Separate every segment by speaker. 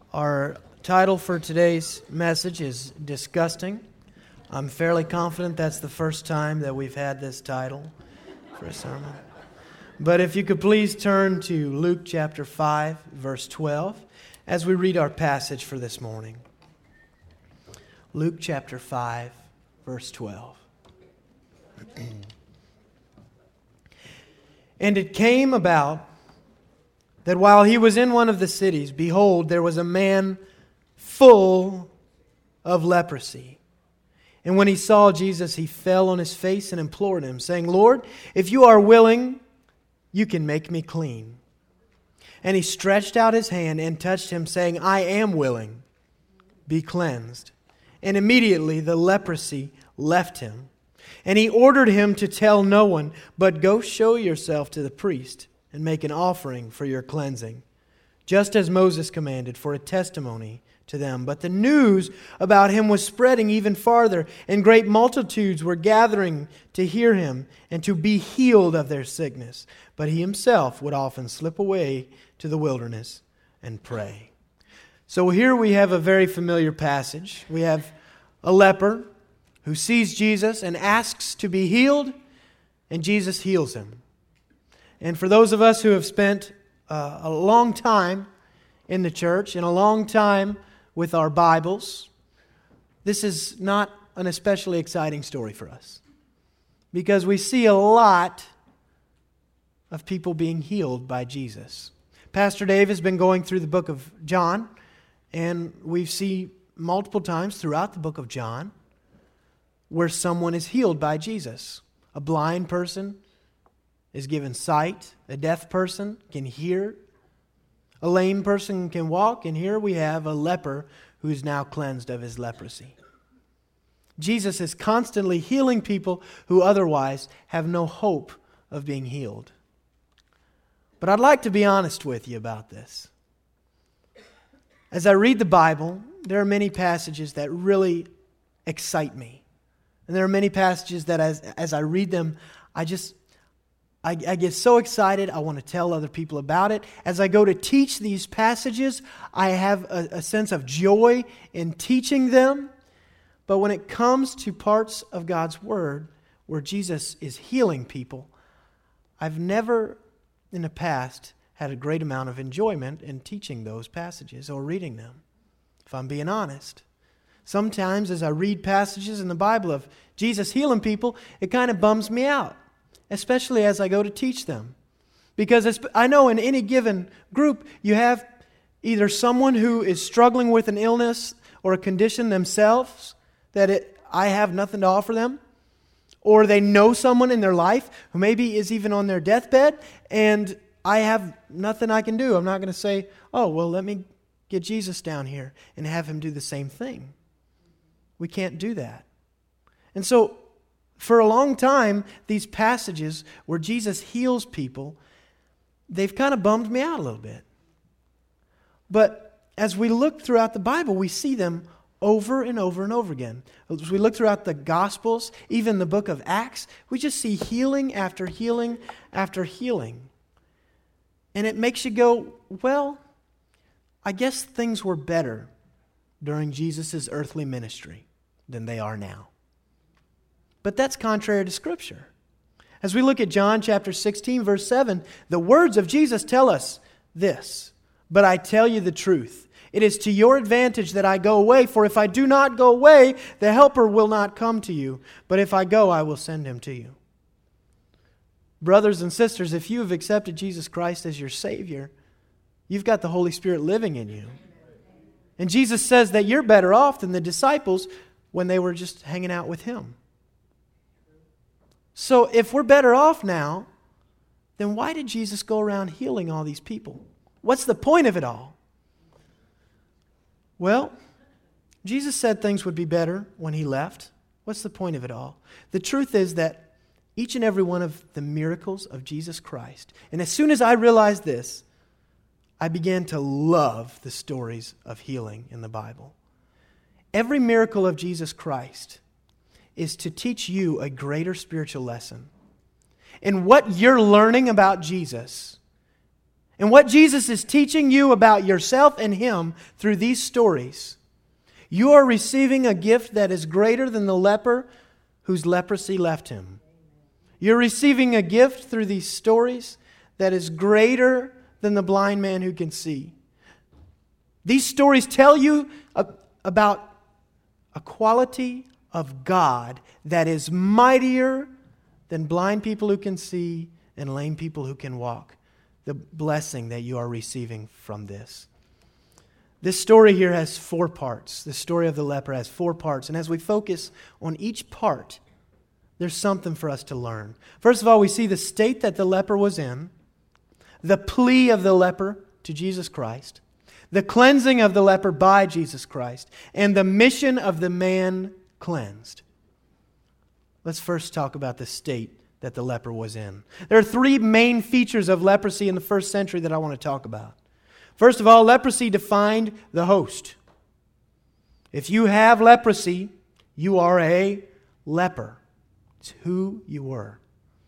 Speaker 1: Our title for today's message is Disgusting. I'm fairly confident that's the first time that we've had this title for a sermon. But if you could please turn to Luke chapter 5, verse 12, as we read our passage for this morning. Luke chapter 5, verse 12. And it came about that while he was in one of the cities, behold, there was a man full of leprosy. And when he saw Jesus, he fell on his face and implored him, saying, Lord, if you are willing, you can make me clean. And he stretched out his hand and touched him, saying, I am willing, be cleansed. And immediately the leprosy left him. And he ordered him to tell no one, but go show yourself to the priest and make an offering for your cleansing, just as Moses commanded, for a testimony to them. But the news about him was spreading even farther, and great multitudes were gathering to hear him and to be healed of their sickness. But he himself would often slip away to the wilderness and pray. So here we have a very familiar passage. We have a leper who sees Jesus and asks to be healed, and Jesus heals him. And for those of us who have spent a long time in the church and a long time with our Bibles, this is not an especially exciting story for us, because we see a lot of people being healed by Jesus. Pastor Dave has been going through the book of John, and we see multiple times throughout the book of John where someone is healed by Jesus. A blind person is given sight. A deaf person can hear. A lame person can walk. And here we have a leper who is now cleansed of his leprosy. Jesus is constantly healing people who otherwise have no hope of being healed. But I'd like to be honest with you about this. As I read the Bible, there are many passages that really excite me. And there are many passages that as I read them, I get so excited, I want to tell other people about it. As I go to teach these passages, I have a sense of joy in teaching them. But when it comes to parts of God's Word where Jesus is healing people, I've never in the past had a great amount of enjoyment in teaching those passages or reading them, if I'm being honest. Sometimes as I read passages in the Bible of Jesus healing people, it kind of bums me out, especially as I go to teach them. Because I know in any given group, you have either someone who is struggling with an illness or a condition themselves that I have nothing to offer them, or they know someone in their life who maybe is even on their deathbed, and I have nothing I can do. I'm not going to say, oh, well, let me get Jesus down here and have him do the same thing. We can't do that. And so, for a long time, these passages where Jesus heals people, they've kind of bummed me out a little bit. But as we look throughout the Bible, we see them over and over and over again. As we look throughout the Gospels, even the book of Acts, we just see healing after healing after healing. And it makes you go, well, I guess things were better during Jesus' earthly ministry than they are now. But that's contrary to Scripture. As we look at John chapter 16, verse 7, the words of Jesus tell us this, but I tell you the truth. It is to your advantage that I go away, for if I do not go away, the Helper will not come to you. But if I go, I will send him to you. Brothers and sisters, if you have accepted Jesus Christ as your Savior, you've got the Holy Spirit living in you. And Jesus says that you're better off than the disciples when they were just hanging out with him. So if we're better off now, then why did Jesus go around healing all these people? What's the point of it all? Well, Jesus said things would be better when he left. What's the point of it all? The truth is that each and every one of the miracles of Jesus Christ, and as soon as I realized this, I began to love the stories of healing in the Bible. Every miracle of Jesus Christ is to teach you a greater spiritual lesson. And what you're learning about Jesus And what Jesus is teaching you about yourself and Him through these stories, you are receiving a gift that is greater than the leper whose leprosy left him. You're receiving a gift through these stories that is greater than the blind man who can see. These stories tell you about a quality of God that is mightier than blind people who can see and lame people who can walk. The blessing that you are receiving from this. This story here has 4 parts. The story of the leper has 4 parts. And as we focus on each part, there's something for us to learn. First of all, we see the state that the leper was in, the plea of the leper to Jesus Christ, the cleansing of the leper by Jesus Christ, and the mission of the man cleansed. Let's first talk about the state that the leper was in. There are 3 main features of leprosy in the first century that I want to talk about. First of all, leprosy defined the host. If you have leprosy, you are a leper. It's who you were.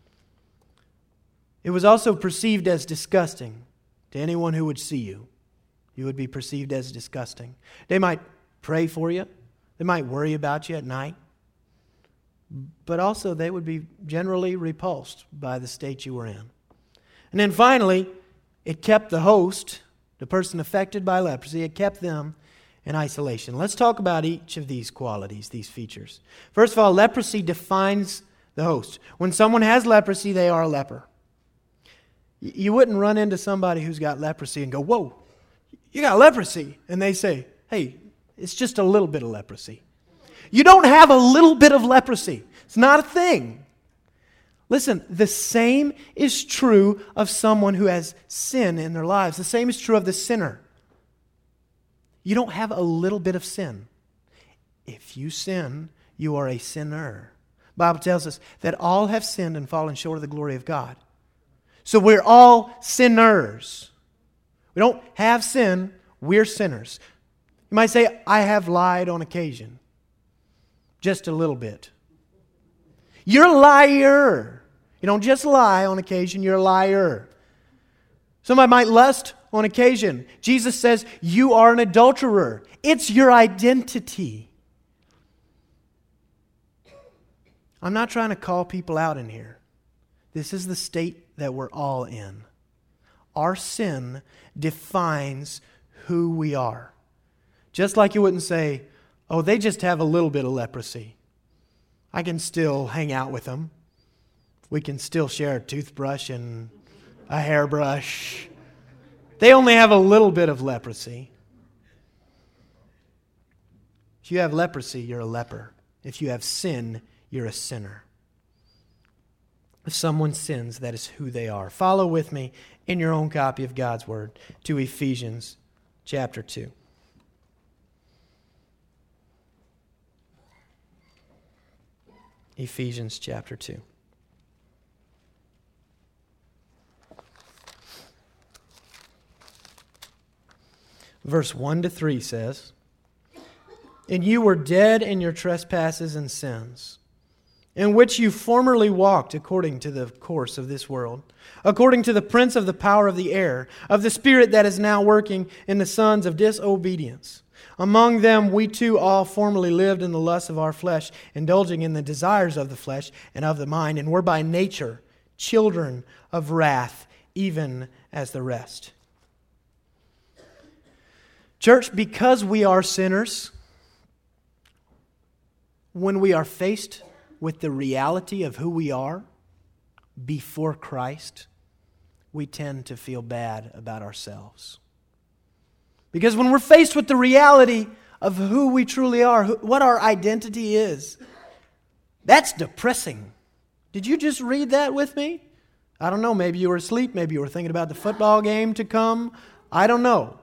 Speaker 1: It was also perceived as disgusting to anyone who would see you. You would be perceived as disgusting. They might pray for you. They might worry about you at night. But also they would be generally repulsed by the state you were in. And then finally, it kept the host, the person affected by leprosy, it kept them in isolation. Let's talk about each of these qualities, these features. First of all, leprosy defines the host. When someone has leprosy, they are a leper. You wouldn't run into somebody who's got leprosy and go, "Whoa, you got leprosy." And they say, "Hey, it's just a little bit of leprosy." You don't have a little bit of leprosy. It's not a thing. Listen, the same is true of someone who has sin in their lives. The same is true of the sinner. You don't have a little bit of sin. If you sin, you are a sinner. The Bible tells us that all have sinned and fallen short of the glory of God. So we're all sinners. We don't have sin, we're sinners. You might say, "I have lied on occasion." Just a little bit. You're a liar. You don't just lie on occasion, you're a liar. Somebody might lust on occasion. Jesus says you are an adulterer. It's your identity. I'm not trying to call people out in here. This is the state that we're all in. Our sin defines who we are. Just like you wouldn't say, "Oh, they just have a little bit of leprosy. I can still hang out with them. We can still share a toothbrush and a hairbrush. They only have a little bit of leprosy." If you have leprosy, you're a leper. If you have sin, you're a sinner. If someone sins, that is who they are. Follow with me in your own copy of God's Word to Ephesians chapter 2. Ephesians chapter 2. Verse 1 to 3 says, "And you were dead in your trespasses and sins, in which you formerly walked according to the course of this world, according to the prince of the power of the air, of the spirit that is now working in the sons of disobedience. Among them we too all formerly lived in the lusts of our flesh, indulging in the desires of the flesh and of the mind, and were by nature children of wrath, even as the rest." Church, because we are sinners, when we are faced with the reality of who we are before Christ, we tend to feel bad about ourselves. Because when we're faced with the reality of who we truly are, what our identity is, that's depressing. Did you just read that with me? I don't know. Maybe you were asleep. Maybe you were thinking about the football game to come. I don't know.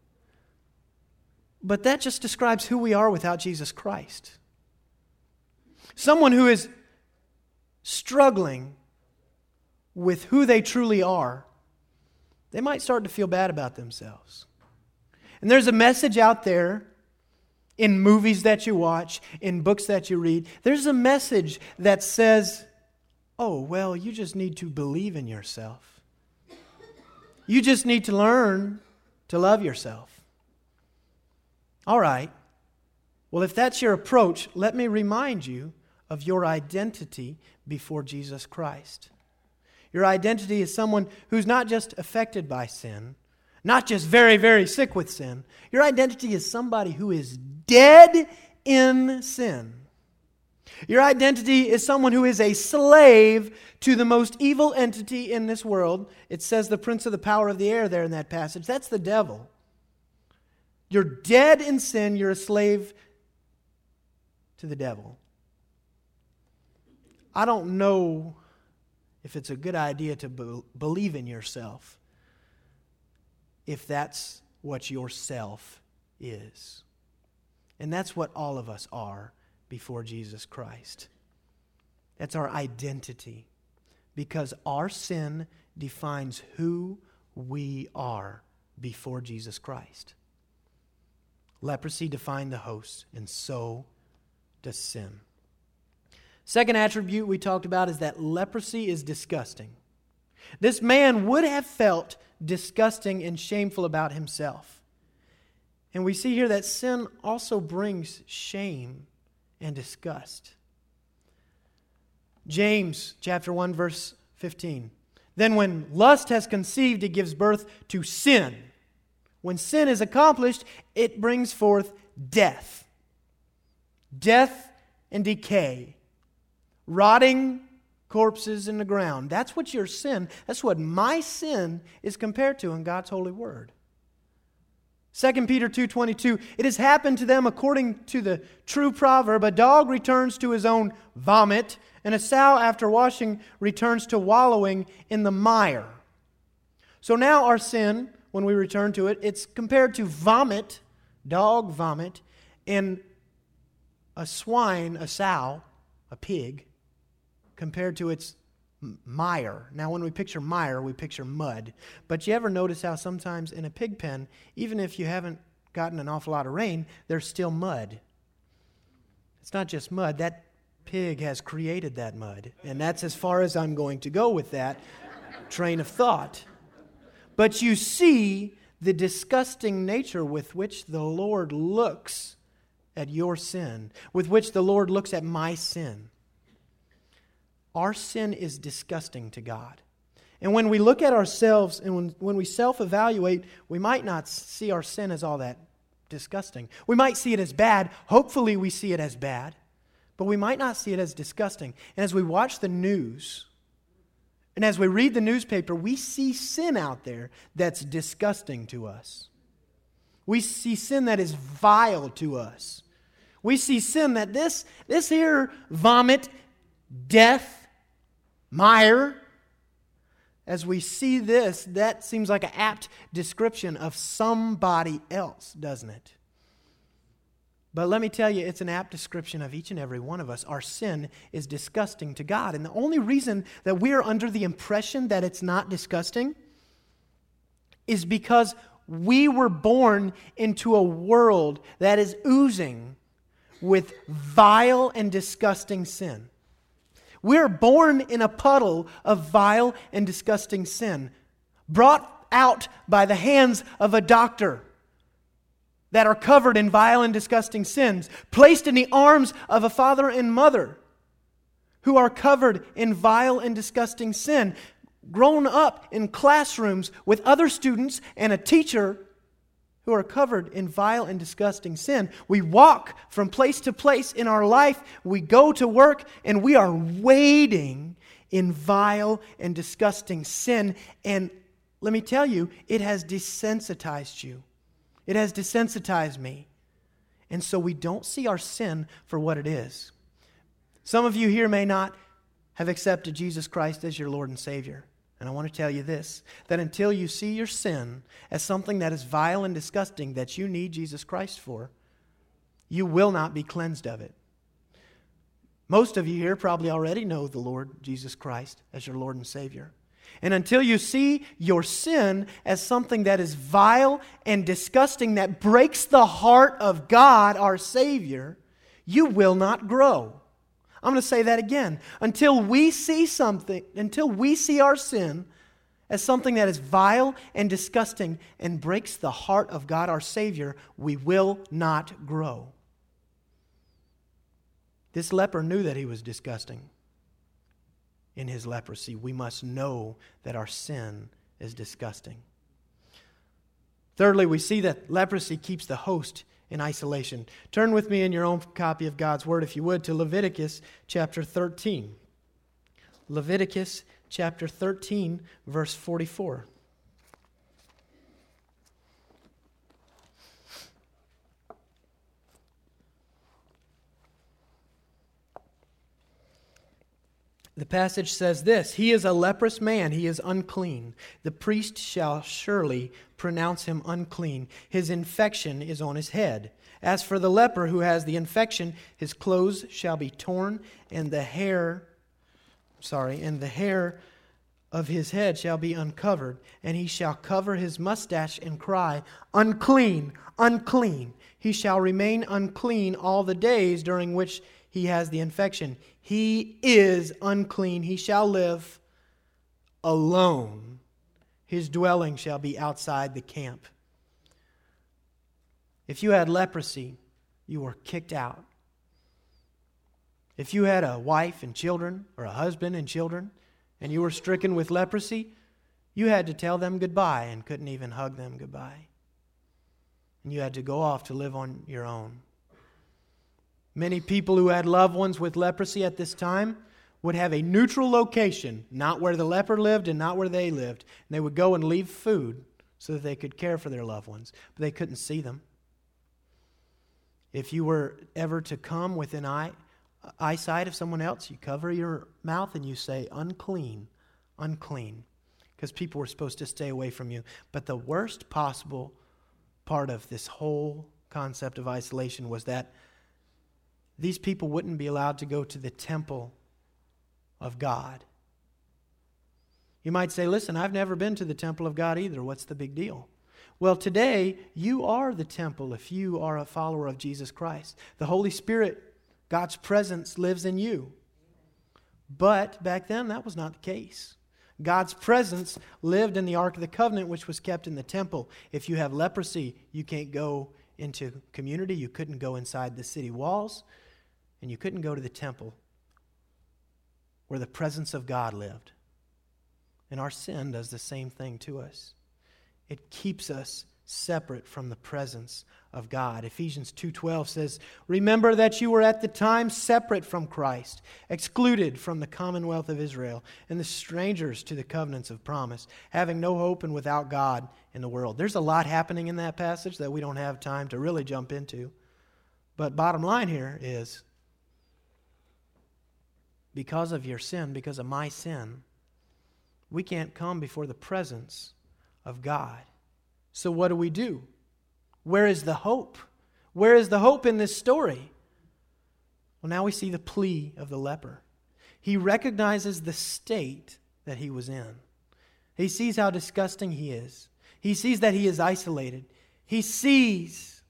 Speaker 1: But that just describes who we are without Jesus Christ. Someone who is struggling with who they truly are, they might start to feel bad about themselves. And there's a message out there in movies that you watch, in books that you read. There's a message that says, "Oh, well, you just need to believe in yourself. You just need to learn to love yourself. All right. Well, if that's your approach, let me remind you of your identity before Jesus Christ. Your identity is someone who's not just affected by sin, not just very, very sick with sin. Your identity is somebody who is dead in sin. Your identity is someone who is a slave to the most evil entity in this world. It says the prince of the power of the air there in that passage. That's the devil. You're dead in sin. You're a slave to the devil. I don't know if it's a good idea to believe in yourself if that's what your self is. And that's what all of us are before Jesus Christ. That's our identity. Because our sin defines who we are before Jesus Christ. Leprosy defined the host, and so does sin. Second attribute we talked about is that leprosy is disgusting. This man would have felt disgusting and shameful about himself. And we see here that sin also brings shame and disgust. James chapter 1 verse 15. Then when lust has conceived, it gives birth to sin. When sin is accomplished, it brings forth death. Death and decay. Rotting corpses in the ground. That's what your sin, that's what my sin is compared to in God's holy word. 2 Peter 2:22, it has happened to them according to the true proverb, a dog returns to his own vomit, and a sow after washing returns to wallowing in the mire. So now our sin, when we return to it, it's compared to vomit, dog vomit, and a swine, a sow, a pig, compared to its mire. Now, when we picture mire, we picture mud. But you ever notice how sometimes in a pig pen, even if you haven't gotten an awful lot of rain, there's still mud. It's not just mud. That pig has created that mud. And that's as far as I'm going to go with that train of thought. But you see the disgusting nature with which the Lord looks at your sin, with which the Lord looks at my sin. Our sin is disgusting to God. And when we look at ourselves and when we self-evaluate, we might not see our sin as all that disgusting. We might see it as bad. Hopefully we see it as bad. But we might not see it as disgusting. And as we watch the news, and as we read the newspaper, we see sin out there that's disgusting to us. We see sin that is vile to us. We see sin that this here vomit, death, mire. As we see this, that seems like an apt description of somebody else, doesn't it? But let me tell you, it's an apt description of each and every one of us. Our sin is disgusting to God. And the only reason that we are under the impression that it's not disgusting is because we were born into a world that is oozing with vile and disgusting sin. We're born in a puddle of vile and disgusting sin, brought out by the hands of a doctor that are covered in vile and disgusting sins, placed in the arms of a father and mother who are covered in vile and disgusting sin, grown up in classrooms with other students and a teacher who are covered in vile and disgusting sin. We walk from place to place in our life. We go to work and we are wading in vile and disgusting sin. And let me tell you, it has desensitized you. It has desensitized me. And so we don't see our sin for what it is. Some of you here may not have accepted Jesus Christ as your Lord and Savior. And I want to tell you this, that until you see your sin as something that is vile and disgusting that you need Jesus Christ for, you will not be cleansed of it. Most of you here probably already know the Lord Jesus Christ as your Lord and Savior. And until you see your sin as something that is vile and disgusting, that breaks the heart of God, our Savior, you will not grow. I'm going to say that again. Until we see our sin as something that is vile and disgusting and breaks the heart of God our Savior, we will not grow. This leper knew that he was disgusting in his leprosy. We must know that our sin is disgusting. Thirdly, we see that leprosy keeps the host in isolation. Turn with me in your own copy of God's Word, if you would, to Leviticus chapter 13. Leviticus chapter 13, verse 44. The passage says this: "He is a leprous man, he is unclean. The priest shall surely pronounce him unclean. His infection is on his head. As for the leper who has the infection, his clothes shall be torn, and the hair of his head shall be uncovered, and he shall cover his mustache and cry, 'Unclean, unclean.' He shall remain unclean all the days during which he has the infection. He is unclean. He shall live alone. His dwelling shall be outside the camp." If you had leprosy, you were kicked out. If you had a wife and children, or a husband and children, and you were stricken with leprosy, you had to tell them goodbye and couldn't even hug them goodbye. And you had to go off to live on your own. Many people who had loved ones with leprosy at this time would have a neutral location, not where the leper lived and not where they lived. And they would go and leave food so that they could care for their loved ones, but they couldn't see them. If you were ever to come within eyesight of someone else, you cover your mouth and you say, "Unclean, unclean," because people were supposed to stay away from you. But the worst possible part of this whole concept of isolation was that these people wouldn't be allowed to go to the temple of God. You might say, "Listen, I've never been to the temple of God either. What's the big deal?" Well, today, you are the temple if you are a follower of Jesus Christ. The Holy Spirit, God's presence, lives in you. But back then, that was not the case. God's presence lived in the Ark of the Covenant, which was kept in the temple. If you have leprosy, you can't go into community. You couldn't go inside the city walls. And you couldn't go to the temple where the presence of God lived. And our sin does the same thing to us. It keeps us separate from the presence of God. Ephesians 2:12 says, "Remember that you were at the time separate from Christ, excluded from the commonwealth of Israel, and the strangers to the covenants of promise, having no hope and without God in the world." There's a lot happening in that passage that we don't have time to really jump into. But bottom line here is, because of your sin, because of my sin, we can't come before the presence of God. So what do? Where is the hope? Where is the hope in this story? Well, now we see the plea of the leper. He recognizes the state that he was in. He sees how disgusting he is. He sees that he is isolated. He sees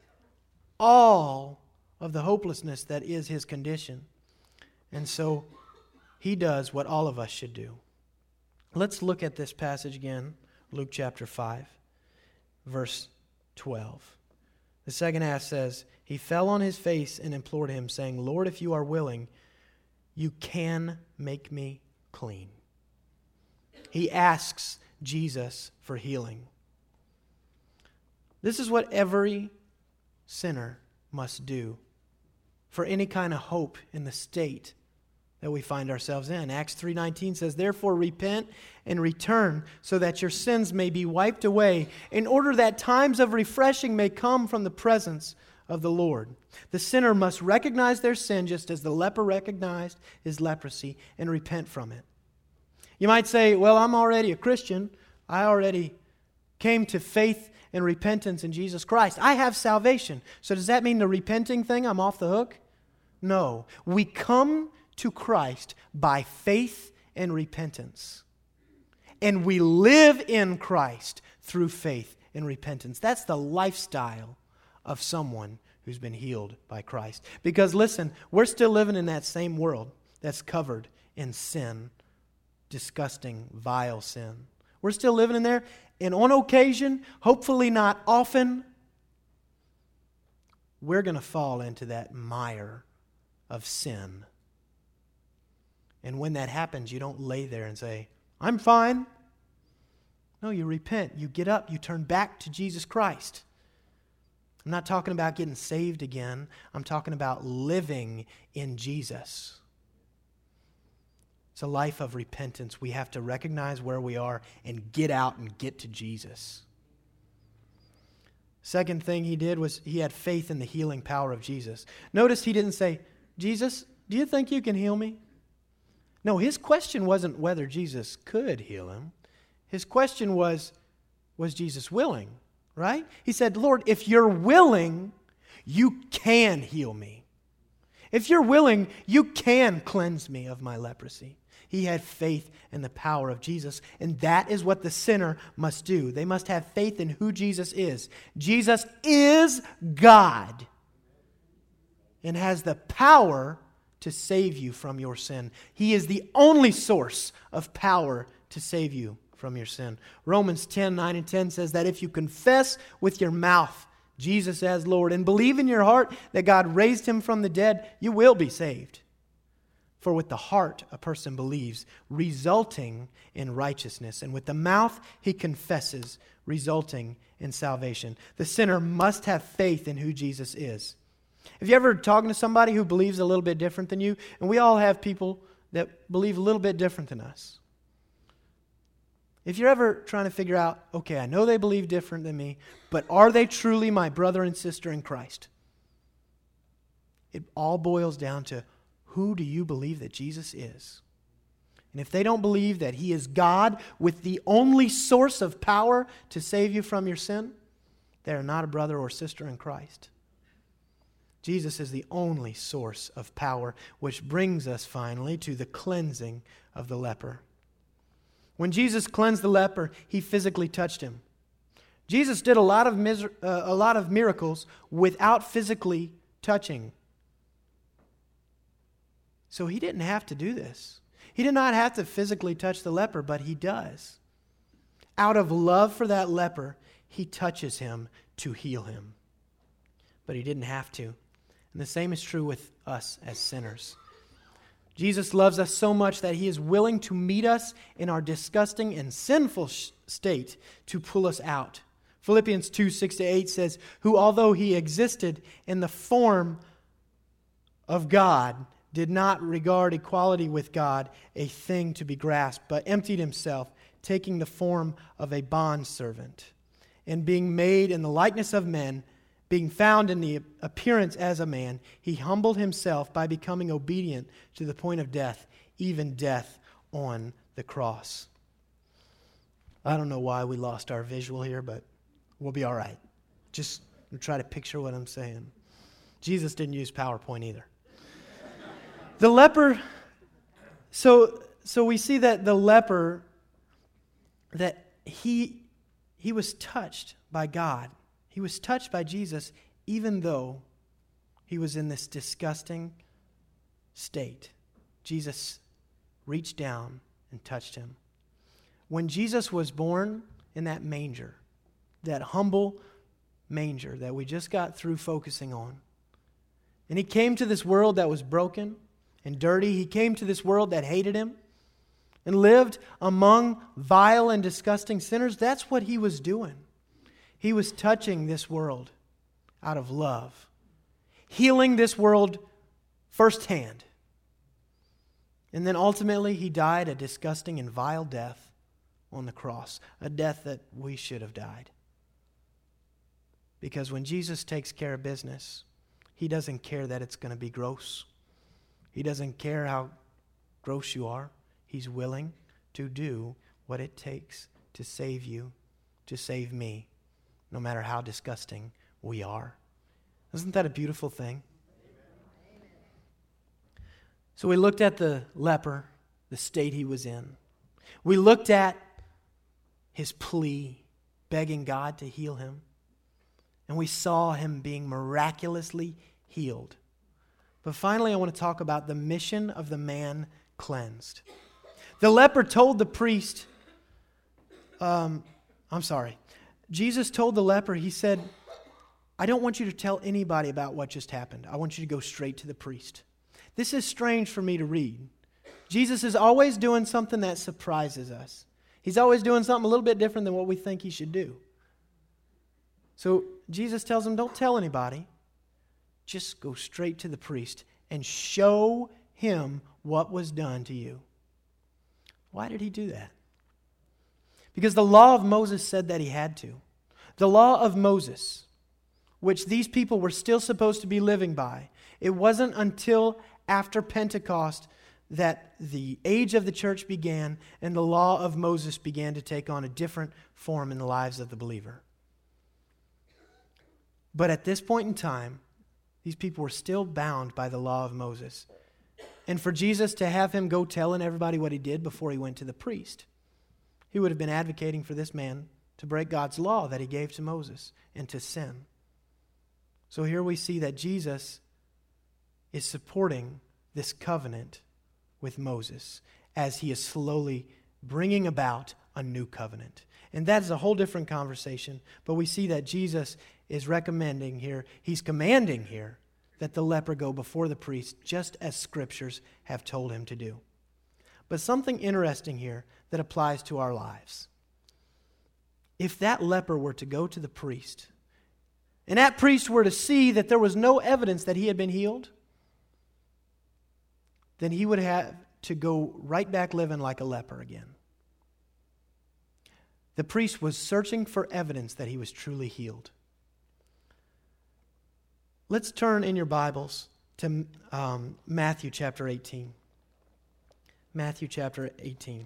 Speaker 1: all of the hopelessness that is his condition. And so he does what all of us should do. Let's look at this passage again, Luke chapter 5, verse 12. The second half says, "He fell on his face and implored him, saying, 'Lord, if you are willing, you can make me clean.'" He asks Jesus for healing. This is what every sinner must do for any kind of hope in the state that we find ourselves in. Acts 3:19 says, "Therefore repent and return, so that your sins may be wiped away, in order that times of refreshing may come from the presence of the Lord." The sinner must recognize their sin just as the leper recognized his leprosy and repent from it. You might say, "Well, I'm already a Christian. I already came to faith and repentance in Jesus Christ. I have salvation. So does that mean the repenting thing, I'm off the hook?" No. We come to Christ by faith and repentance. And we live in Christ through faith and repentance. That's the lifestyle of someone who's been healed by Christ. Because listen, we're still living in that same world that's covered in sin, disgusting, vile sin. We're still living in there. And on occasion, hopefully not often, we're going to fall into that mire of sin. And when that happens, you don't lay there and say, I'm fine. No, you repent. You get up. You turn back to Jesus Christ. I'm not talking about getting saved again. I'm talking about living in Jesus. It's a life of repentance. We have to recognize where we are and get out and get to Jesus. Second thing he did was he had faith in the healing power of Jesus. Notice he didn't say, Jesus, do you think you can heal me? No, his question wasn't whether Jesus could heal him. His question was Jesus willing, right? He said, Lord, if you're willing, you can heal me. If you're willing, you can cleanse me of my leprosy. He had faith in the power of Jesus, and that is what the sinner must do. They must have faith in who Jesus is. Jesus is God and has the power to save you from your sin. He is the only source of power to save you from your sin. Romans 10:9 and 10 says that if you confess with your mouth Jesus as Lord and believe in your heart that God raised him from the dead, you will be saved. For with the heart a person believes, resulting in righteousness, and with the mouth he confesses, resulting in salvation. The sinner must have faith in who Jesus is. Have you ever talked to somebody who believes a little bit different than you? And we all have people that believe a little bit different than us. If you're ever trying to figure out, okay, I know they believe different than me, but are they truly my brother and sister in Christ? It all boils down to, who do you believe that Jesus is? And if they don't believe that he is God with the only source of power to save you from your sin, they are not a brother or sister in Christ. Jesus is the only source of power, which brings us finally to the cleansing of the leper. When Jesus cleansed the leper, he physically touched him. Jesus did a lot of miracles without physically touching. So he didn't have to do this. He did not have to physically touch the leper, but he does. Out of love for that leper, he touches him to heal him. But he didn't have to. And the same is true with us as sinners. Jesus loves us so much that he is willing to meet us in our disgusting and sinful state to pull us out. Philippians 2:6-8 says, who although he existed in the form of God, did not regard equality with God a thing to be grasped, but emptied himself, taking the form of a bondservant. And being made in the likeness of men, being found in the appearance as a man, he humbled himself by becoming obedient to the point of death, even death on the cross. I don't know why we lost our visual here, but we'll be all right. Just try to picture what I'm saying. Jesus didn't use PowerPoint either. The leper, so we see that the leper, that he was touched by God. He was touched by Jesus even though he was in this disgusting state. Jesus reached down and touched him. When Jesus was born in that manger, that humble manger that we just got through focusing on, and he came to this world that was broken and dirty. He came to this world that hated him and lived among vile and disgusting sinners. That's what he was doing. He was touching this world out of love, healing this world firsthand. And then ultimately he died a disgusting and vile death on the cross, a death that we should have died. Because when Jesus takes care of business, he doesn't care that it's going to be gross. He doesn't care how gross you are. He's willing to do what it takes to save you, to save me, no matter how disgusting we are. Isn't that a beautiful thing? So we looked at the leper, the state he was in. We looked at his plea, begging God to heal him. And we saw him being miraculously healed. But finally, I want to talk about the mission of the man cleansed. The leper told the priest Jesus told the leper, he said, I don't want you to tell anybody about what just happened. I want you to go straight to the priest. This is strange for me to read. Jesus is always doing something that surprises us. He's always doing something a little bit different than what we think he should do. So Jesus tells him, don't tell anybody. Just go straight to the priest and show him what was done to you. Why did he do that? Because the law of Moses said that he had to. The law of Moses, which these people were still supposed to be living by, it wasn't until after Pentecost that the age of the church began and the law of Moses began to take on a different form in the lives of the believer. But at this point in time, these people were still bound by the law of Moses. And for Jesus to have him go telling everybody what he did before he went to the priest, he would have been advocating for this man to break God's law that he gave to Moses and to sin. So here we see that Jesus is supporting this covenant with Moses as he is slowly bringing about a new covenant. And that is a whole different conversation, but we see that Jesus is recommending here, he's commanding here, that the leper go before the priest just as scriptures have told him to do. But something interesting here that applies to our lives. If that leper were to go to the priest, and that priest were to see that there was no evidence that he had been healed, then he would have to go right back living like a leper again. The priest was searching for evidence that he was truly healed. Let's turn in your Bibles to Matthew chapter 18. Matthew chapter 18.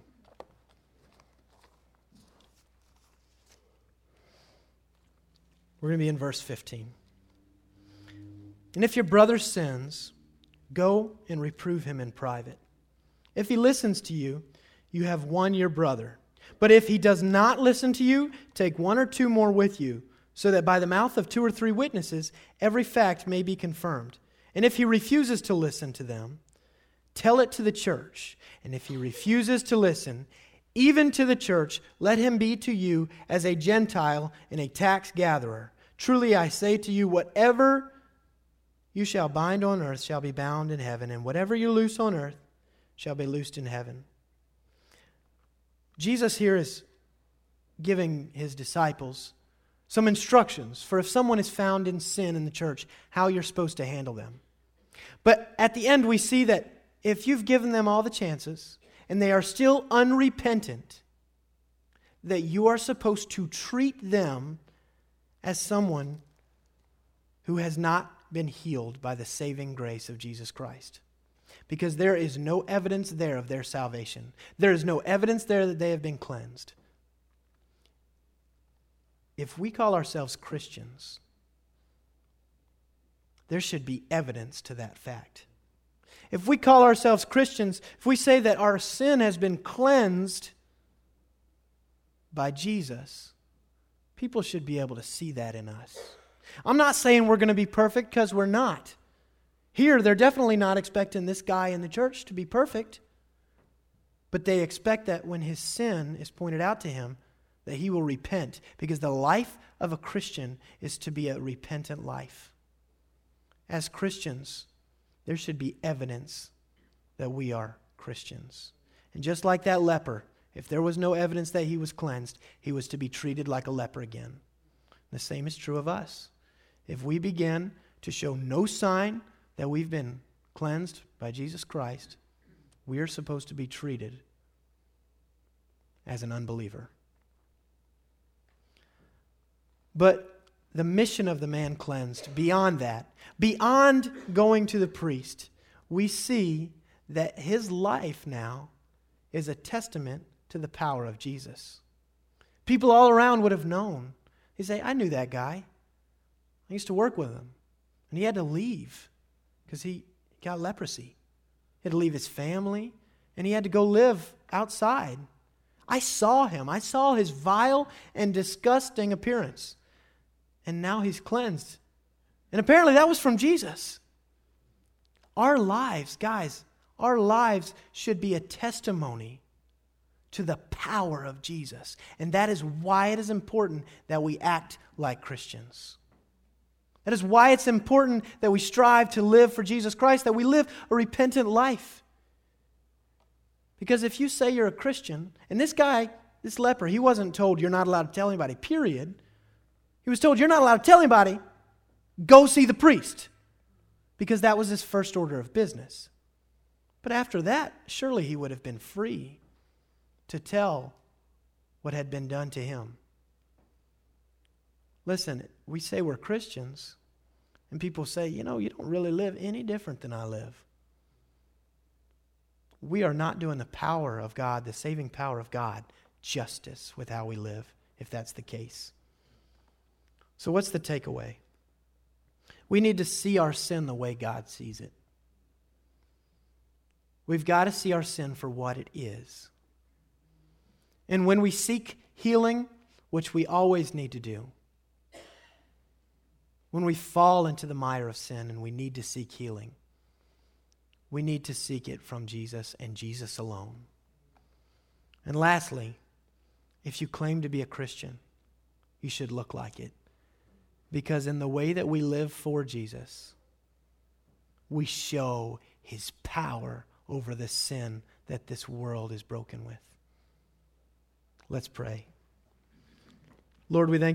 Speaker 1: We're going to be in verse 15. And if your brother sins, go and reprove him in private. If he listens to you, you have won your brother. But if he does not listen to you, take one or two more with you, so that by the mouth of 2 or 3 witnesses every fact may be confirmed. And if he refuses to listen to them, tell it to the church. And if he refuses to listen, even to the church, let him be to you as a Gentile and a tax gatherer. Truly I say to you, whatever you shall bind on earth shall be bound in heaven, and whatever you loose on earth shall be loosed in heaven. Jesus here is giving his disciples some instructions for if someone is found in sin in the church, how you're supposed to handle them. But at the end we see that if you've given them all the chances and they are still unrepentant, that you are supposed to treat them as someone who has not been healed by the saving grace of Jesus Christ. Because there is no evidence there of their salvation. There is no evidence there that they have been cleansed. If we call ourselves Christians, there should be evidence to that fact. If we call ourselves Christians, if we say that our sin has been cleansed by Jesus, people should be able to see that in us. I'm not saying we're going to be perfect, because we're not. Here, they're definitely not expecting this guy in the church to be perfect. But they expect that when his sin is pointed out to him, that he will repent. Because the life of a Christian is to be a repentant life. As Christians, there should be evidence that we are Christians. And just like that leper, if there was no evidence that he was cleansed, he was to be treated like a leper again. The same is true of us. If we begin to show no sign that we've been cleansed by Jesus Christ, we are supposed to be treated as an unbeliever. But the mission of the man cleansed, beyond that, beyond going to the priest, we see that his life now is a testament to the power of Jesus. People all around would have known. They say, I knew that guy. I used to work with him. And he had to leave because he got leprosy. He had to leave his family, and he had to go live outside. I saw him. I saw his vile and disgusting appearance. And now he's cleansed. And apparently that was from Jesus. Our lives, guys, our lives should be a testimony to the power of Jesus. And that is why it is important that we act like Christians. That is why it's important that we strive to live for Jesus Christ, that we live a repentant life. Because if you say you're a Christian, and this guy, this leper, he wasn't told you're not allowed to tell anybody, period. He was told you're not allowed to tell anybody, go see the priest. Because that was his first order of business. But after that, surely he would have been free to tell what had been done to him. Listen, we say we're Christians, and people say, you don't really live any different than I live. We are not doing the power of God, the saving power of God, justice with how we live, if that's the case. So what's the takeaway? We need to see our sin the way God sees it. We've got to see our sin for what it is. And when we seek healing, which we always need to do, when we fall into the mire of sin and we need to seek healing, we need to seek it from Jesus and Jesus alone. And lastly, if you claim to be a Christian, you should look like it. Because in the way that we live for Jesus, we show His power over the sin that this world is broken with. Let's pray. Lord, we thank you.